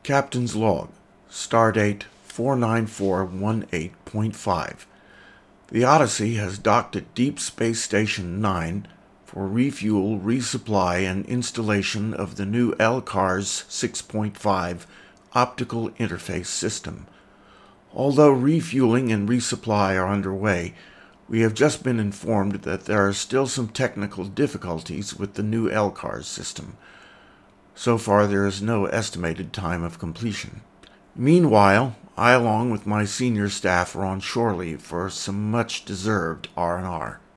Captain's Log, Stardate 49418.5. The Odyssey has docked at Deep Space Station 9 for refuel, resupply, and installation of the new LCARS 6.5 optical interface system. Although refueling and resupply are underway, we have just been informed that there are still some technical difficulties with the new LCARS system. So far, there is no estimated time of completion. Meanwhile, I, along with my senior staff, are on shore leave for some much-deserved R&R.